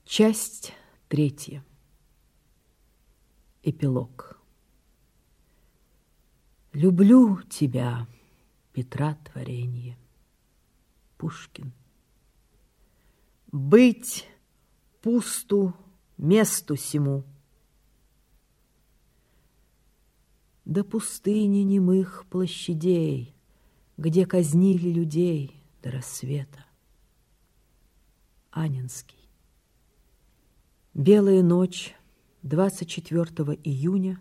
Часть 3. Эпилог. Люблю тебя, Петра творенье. Пушкин. Быть пусту месту сему, до пустыни немых площадей, где казнили людей до рассвета. Анненский. Белая ночь 24 июня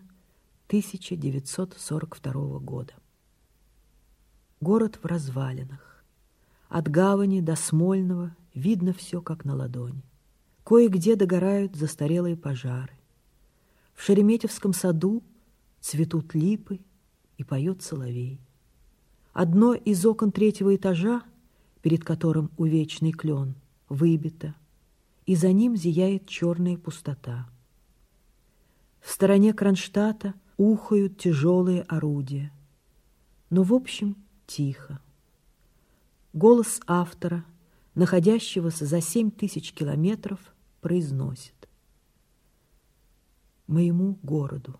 1942 года. Город в развалинах. От гавани до Смольного видно все, как на ладони. Кое-где догорают застарелые пожары. В Шереметьевском саду цветут липы и поет соловей. Одно из окон 3-го этажа, перед которым увечный клен, выбито, и за ним зияет черная пустота. В стороне Кронштадта ухают тяжелые орудия, но в общем тихо. Голос автора, находящегося за 7000 километров, произносит: моему городу.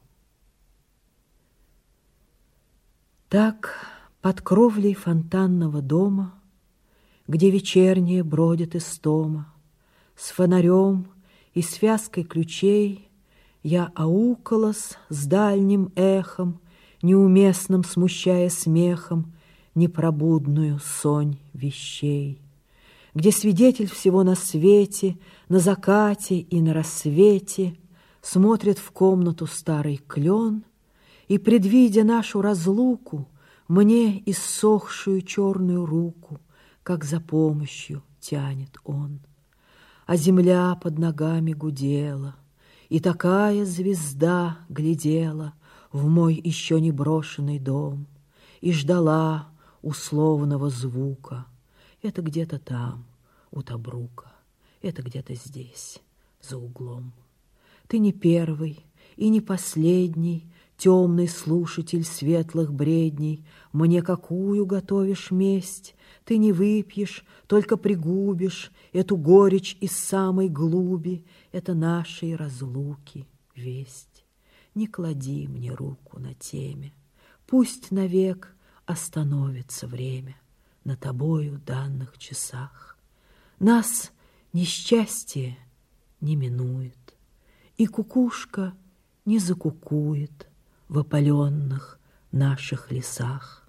Так под кровлей фонтанного дома, где вечерняя бродит истома, с фонарем и связкой ключей я аукалась с дальним эхом, неуместным смущая смехом непробудную сонь вещей, где свидетель всего на свете, на закате и на рассвете смотрит в комнату старый клен и, предвидя нашу разлуку, мне иссохшую черную руку, как за помощью, тянет он. А земля под ногами гудела, и такая звезда глядела в мой еще не брошенный дом и ждала условного звука. Это где-то там, у Тобрука, это где-то здесь, за углом. Ты не первый и не последний темный слушатель светлых бредней. Мне какую готовишь месть? Ты не выпьешь, только пригубишь эту горечь из самой глуби. Это нашей разлуки весть. Не клади мне руку на теме, пусть навек остановится время на тобою данных часах. Нас несчастье не минует, и кукушка не закукует в опаленных наших лесах.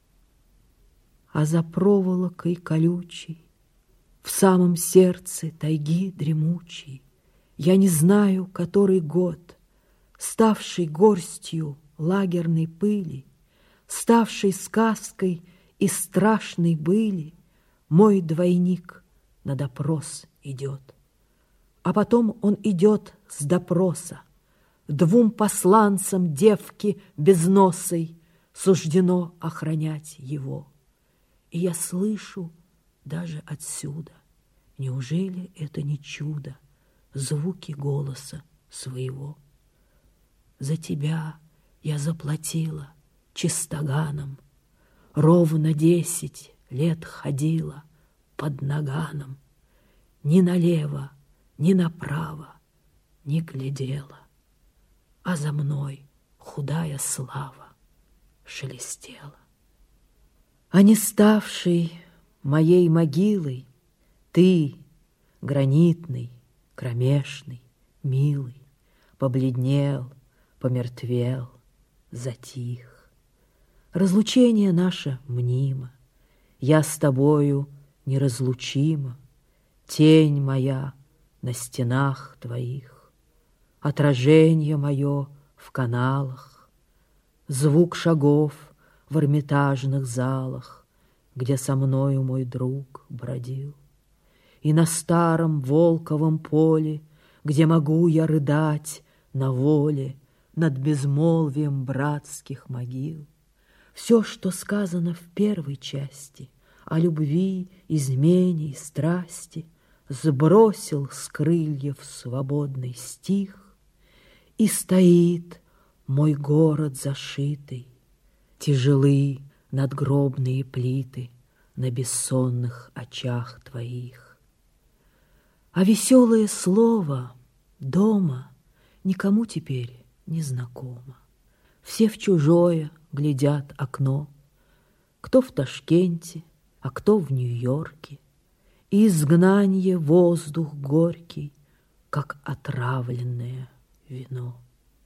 А за проволокой колючей, в самом сердце тайги дремучей, я не знаю, который год, ставший горстью лагерной пыли, ставший сказкой и страшной были, мой двойник на допрос идет. А потом он идет с допроса. 2 посланцам девки безносой суждено охранять его. И я слышу даже отсюда, неужели это не чудо, звуки голоса своего. За тебя я заплатила чистоганом, ровно 10 лет ходила под наганом, ни налево, ни направо не глядела, а за мной худая слава шелестела. А не ставший моей могилой ты, гранитный, кромешный, милый, побледнел, помертвел, затих. Разлучение наше мнимо, я с тобою неразлучима, тень моя на стенах твоих, отражение мое в каналах, звук шагов в эрмитажных залах, где со мною мой друг бродил, и на старом Волковом поле, где могу я рыдать на воле над безмолвием братских могил. Все, что сказано в первой части о любви, измене и страсти, сбросил с крыльев свободный стих, и стоит мой город зашитый, тяжелы надгробные плиты на бессонных очах твоих. А веселое слово дома никому теперь не знакомо. Все в чужое глядят окно, кто в Ташкенте, а кто в Нью-Йорке, и изгнанье воздух горький, как отравленное вино.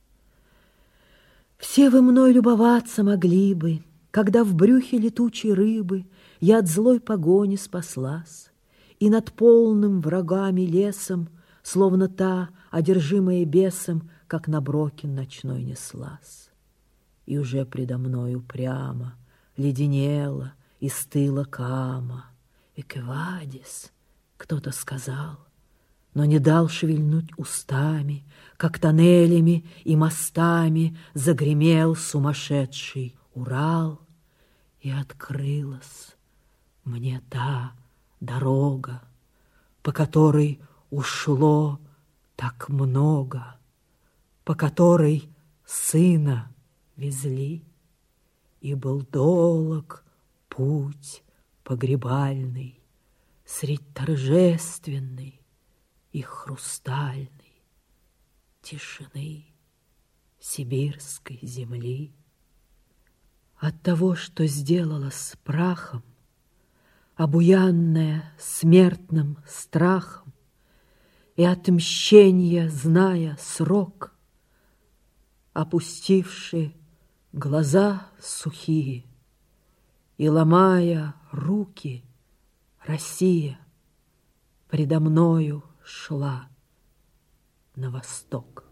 Все вы мной любоваться могли бы, когда в брюхе летучей рыбы я от злой погони спаслась, и над полным врагами лесом, словно та, одержимая бесом, как на Брокин ночной неслась. И уже предо мною прямо леденела и стыла Кама. «Эквадис», кто-то сказал, но не дал шевельнуть устами, как тоннелями и мостами загремел сумасшедший Урал, и открылась мне та дорога, по которой ушло так много, по которой сына везли, и был долог путь погребальный средь торжественной и хрустальной тишины сибирской земли. От того, что сделала с прахом, обуянная смертным страхом, и отмщения, зная срок, опустивши глаза сухие и ломая руки, Россия предо мною шла на восток.